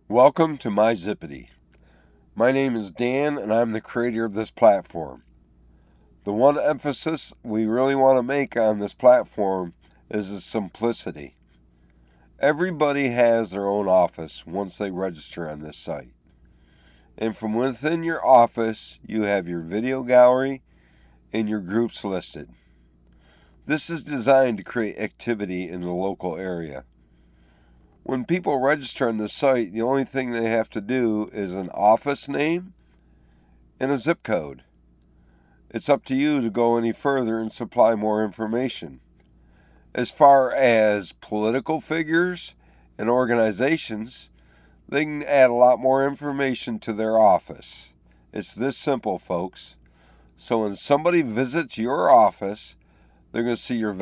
Welcome to My Zippity. My name is Dan and I'm the creator of this platform. The one emphasis we really want to make on this platform is the simplicity. Everybody has their own office once they register on this site. And from within your office, you have your video gallery and your groups listed. This is designed to create activity in the local area. When people register on the site, the only thing they have to do is an office name and a zip code. It's up to you to go any further and supply more information. As far as political figures and organizations, they can add a lot more information to their office. It's this simple, folks. So when somebody visits your office, they're going to see your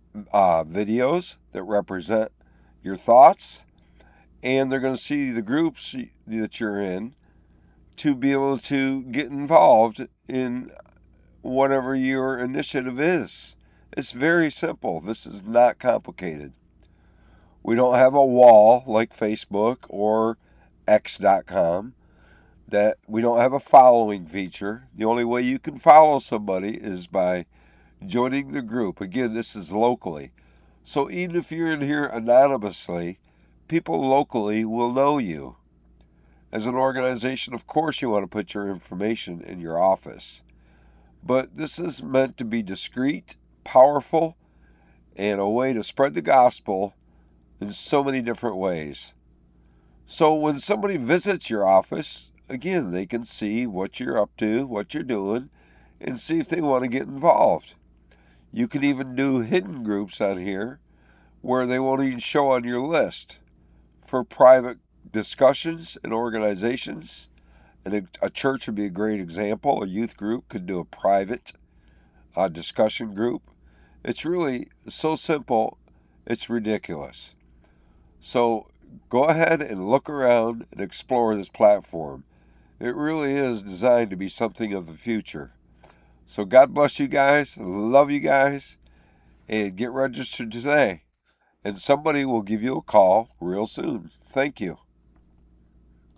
videos that represent your thoughts, and they're going to see the groups that you're in to be able to get involved in whatever your initiative is. It's very simple. This is not complicated. We don't have a wall like Facebook or X.com. That we don't have a following feature. The only way you can follow somebody is by joining the group. Again, this is locally. So even if you're in here anonymously, people locally will know you. As an organization, of course, you want to put your information in your office. But this is meant to be discreet, powerful, and a way to spread the gospel in so many different ways. So when somebody visits your office, again, they can see what you're up to, what you're doing, and see if they want to get involved. You can even do hidden groups on here where they won't even show on your list for private discussions and organizations. And a church would be a great example. A youth group could do a private discussion group. It's really so simple, it's ridiculous. So go ahead and look around and explore this platform. It really is designed to be something of the future. So God bless you guys. Love you guys. And get registered today. And somebody will give you a call real soon. Thank you.